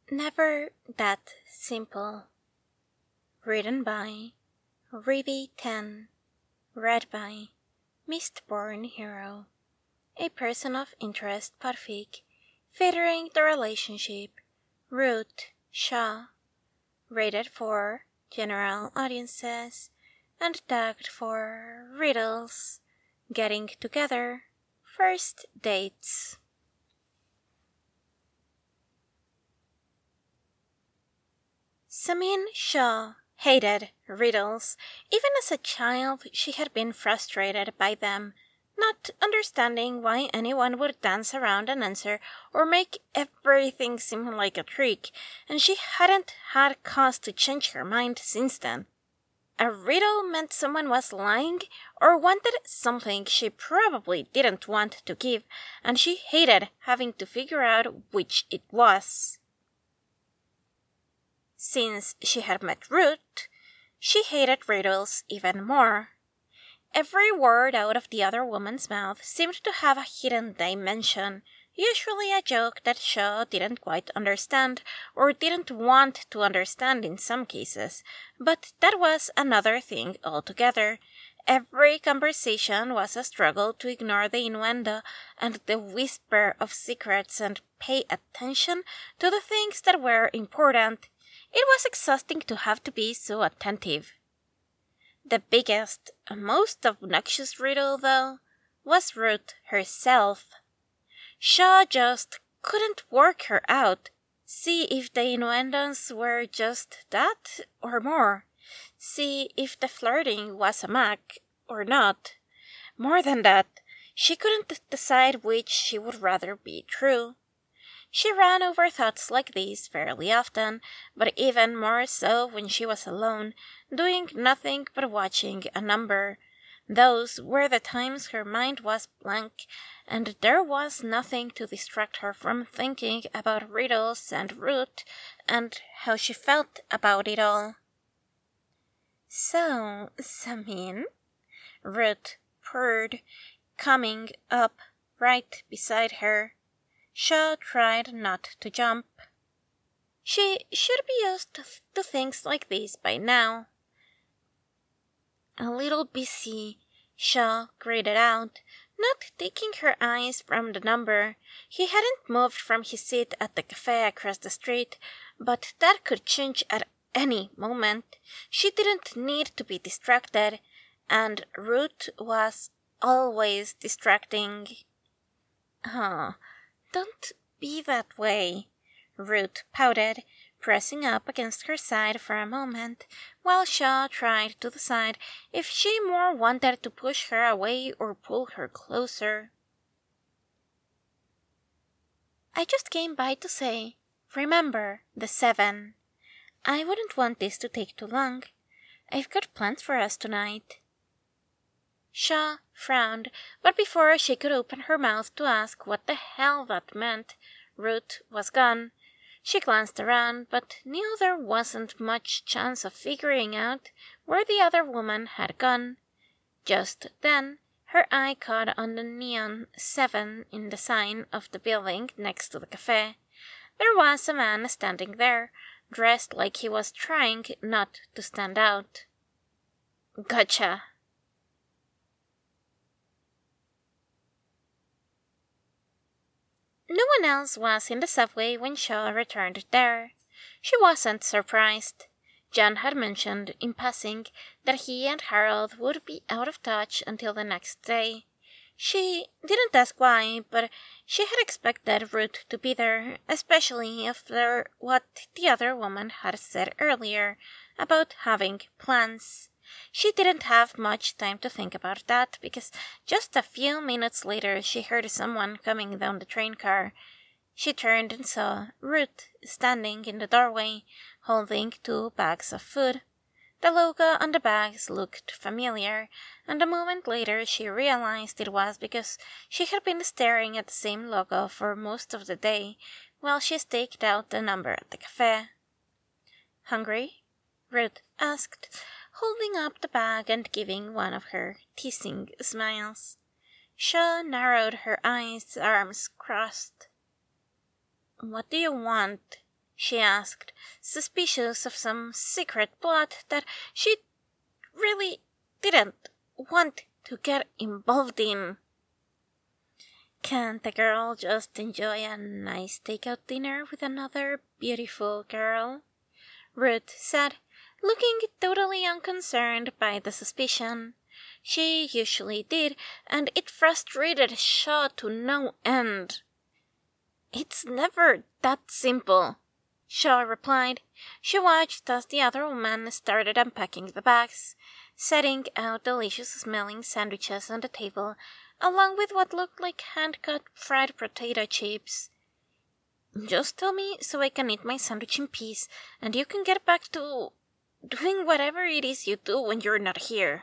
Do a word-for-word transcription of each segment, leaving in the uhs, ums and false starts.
Never That Simple. Written by Rivi ten. Read by Mistborn Hero. A person of interest podfic featuring the relationship Ruth Shaw. Rated for general audiences and tagged for riddles, getting together, first dates. Samin Shaw hated riddles. Even as a child, she had been frustrated by them, not understanding why anyone would dance around an answer or make everything seem like a trick, and she hadn't had cause to change her mind since then. A riddle meant someone was lying or wanted something she probably didn't want to give, and she hated having to figure out which it was. Since she had met Ruth, she hated riddles even more. Every word out of the other woman's mouth seemed to have a hidden dimension, usually a joke that Shaw didn't quite understand or didn't want to understand in some cases, but that was another thing altogether. Every conversation was a struggle to ignore the innuendo and the whisper of secrets and pay attention to the things that were important. It was exhausting to have to be so attentive. The biggest, most obnoxious riddle, though, was Ruth herself. Shaw just couldn't work her out, see if the innuendos were just that or more, see if the flirting was a mac or not. More than that, she couldn't decide which she would rather be true. She ran over thoughts like these fairly often, but even more so when she was alone, doing nothing but watching a number. Those were the times her mind was blank, and there was nothing to distract her from thinking about riddles and Ruth and how she felt about it all. "So, Samin?" Ruth purred, coming up right beside her. Shaw tried not to jump. She should be used to things like this by now. "A little busy," Shaw gritted out, not taking her eyes from the number. He hadn't moved from his seat at the cafe across the street, but that could change at any moment. She didn't need to be distracted, and Ruth was always distracting. "Oh, don't be that way," Ruth pouted, pressing up against her side for a moment, while Shaw tried to decide if she more wanted to push her away or pull her closer. "I just came by to say, remember the seven. I wouldn't want this to take too long. I've got plans for us tonight." Shaw frowned, but before she could open her mouth to ask what the hell that meant, Ruth was gone. She glanced around, but knew there wasn't much chance of figuring out where the other woman had gone. Just then, her eye caught on the neon seven in the sign of the building next to the cafe. There was a man standing there, dressed like he was trying not to stand out. "Gotcha." No one else was in the subway when Shaw returned there. She wasn't surprised. John had mentioned in passing that he and Harold would be out of touch until the next day. She didn't ask why, but she had expected Ruth to be there, especially after what the other woman had said earlier about having plans. She didn't have much time to think about that, because just a few minutes later she heard someone coming down the train car. She turned and saw Ruth standing in the doorway, holding two bags of food. The logo on the bags looked familiar, and a moment later she realized it was because she had been staring at the same logo for most of the day, while she staked out the number at the cafe. "Hungry?" Ruth asked, holding up the bag and giving one of her teasing smiles. Shaw narrowed her eyes, arms crossed. "What do you want?" she asked, suspicious of some secret plot that she really didn't want to get involved in. Can't a girl just enjoy a nice takeout dinner with another beautiful girl? Ruth said, looking totally unconcerned by the suspicion. She usually did, and it frustrated Shaw to no end. It's never that simple, Shaw replied. She watched as the other woman started unpacking the bags, setting out delicious-smelling sandwiches on the table, along with what looked like hand-cut fried potato chips. Just tell me so I can eat my sandwich in peace, and you can get back to doing whatever it is you do when you're not here.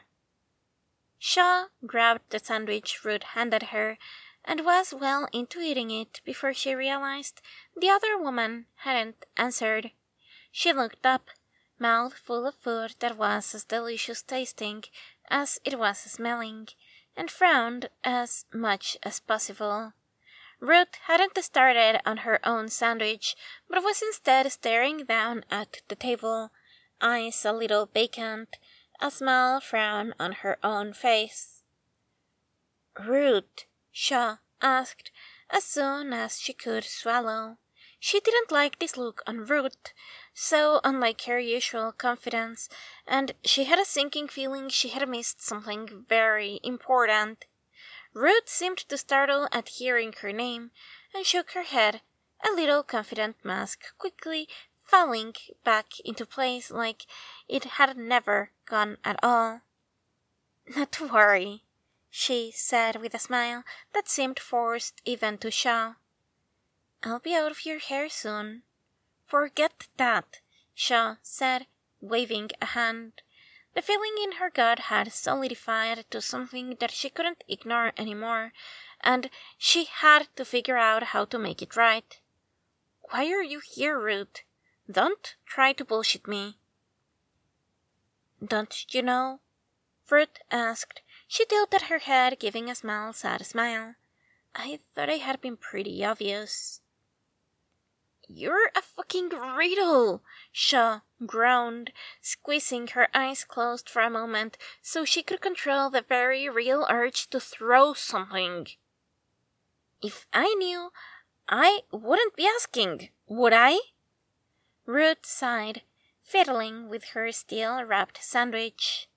Shaw grabbed the sandwich Ruth handed her, and was well into eating it before she realized the other woman hadn't answered. She looked up, mouth full of food that was as delicious tasting as it was smelling, and frowned as much as possible. Ruth hadn't started on her own sandwich, but was instead staring down at the table, eyes a little vacant, a small frown on her own face. "Ruth," Shaw asked, as soon as she could swallow. She didn't like this look on Ruth, so unlike her usual confidence, and she had a sinking feeling she had missed something very important. Ruth seemed to startle at hearing her name, and shook her head, a little confident mask quickly falling back into place like it had never gone at all. "Not to worry," she said with a smile that seemed forced even to Shaw. "I'll be out of your hair soon." "Forget that," Shaw said, waving a hand. The feeling in her gut had solidified to something that she couldn't ignore anymore, and she had to figure out how to make it right. "Why are you here, Ruth? Don't try to bullshit me." "Don't you know?" Ruth asked. She tilted her head, giving a small, sad smile. "I thought I had been pretty obvious." "You're a fucking riddle," Shaw groaned, squeezing her eyes closed for a moment so she could control the very real urge to throw something. "If I knew, I wouldn't be asking, would I?" Ruth sighed, fiddling with her steel-wrapped sandwich.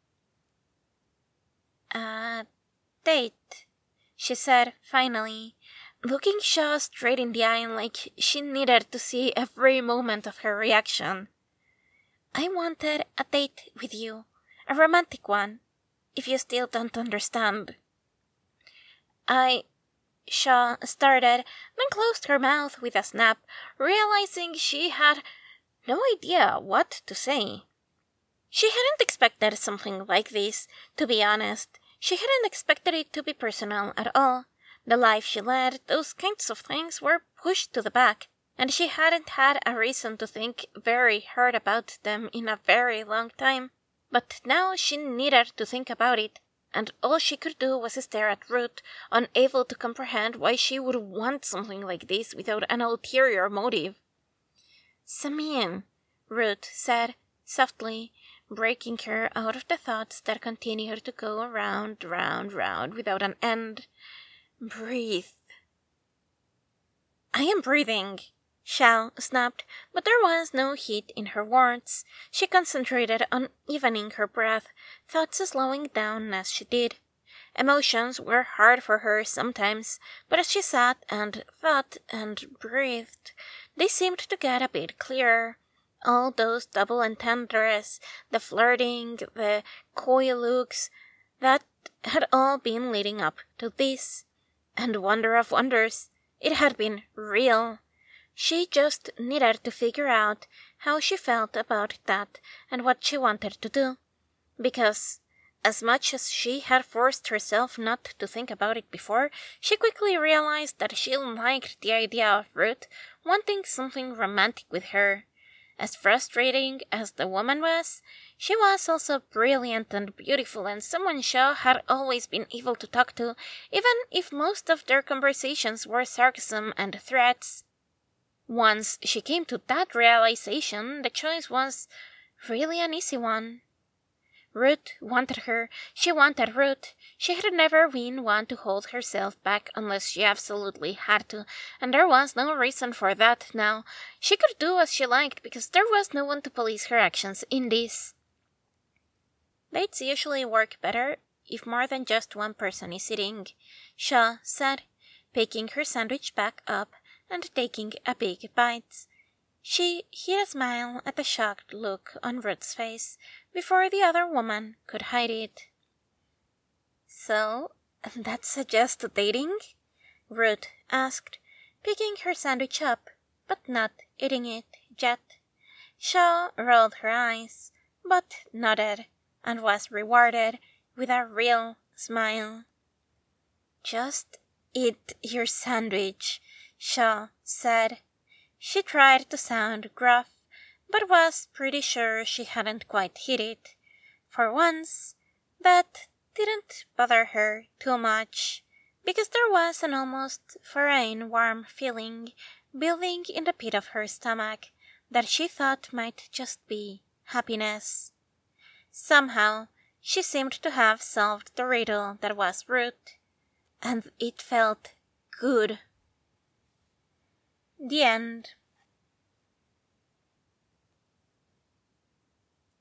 "A date," she said finally, looking Shaw straight in the eye like she needed to see every moment of her reaction. "I wanted a date with you, a romantic one, if you still don't understand." I... Shaw started, then closed her mouth with a snap, realizing she had no idea what to say. She hadn't expected something like this, to be honest. She hadn't expected it to be personal at all. The life she led, those kinds of things were pushed to the back, and she hadn't had a reason to think very hard about them in a very long time. But now she needed to think about it, and all she could do was stare at Ruth, unable to comprehend why she would want something like this without an ulterior motive. "Samin," Ruth said, softly, breaking her out of the thoughts that continued to go round, round, round without an end. "Breathe." "I am breathing," Shaw snapped, but there was no heat in her words. She concentrated on evening her breath, thoughts slowing down as she did. Emotions were hard for her sometimes, but as she sat and thought and breathed, they seemed to get a bit clearer. All those double entendres, the flirting, the coy looks, that had all been leading up to this. And wonder of wonders, it had been real. She just needed to figure out how she felt about that and what she wanted to do. Because, as much as she had forced herself not to think about it before, she quickly realized that she liked the idea of Ruth wanting something romantic with her. As frustrating as the woman was, she was also brilliant and beautiful and someone Shaw had always been able to talk to, even if most of their conversations were sarcasm and threats. Once she came to that realization, the choice was really an easy one. Ruth wanted her. She wanted Ruth. She had never been one to hold herself back unless she absolutely had to, and there was no reason for that now. She could do as she liked because there was no one to police her actions in this. Dates usually work better if more than just one person is eating, Shaw said, picking her sandwich back up and taking a big bite. She hid a smile at the shocked look on Ruth's face before the other woman could hide it. So, that suggests dating? Ruth asked, picking her sandwich up, but not eating it yet. Shaw rolled her eyes, but nodded, and was rewarded with a real smile. Just eat your sandwich, Shaw said. She tried to sound gruff, but was pretty sure she hadn't quite hit it. For once, that didn't bother her too much, because there was an almost foreign warm feeling building in the pit of her stomach that she thought might just be happiness. Somehow, she seemed to have solved the riddle that was Ruth, and it felt good. The end.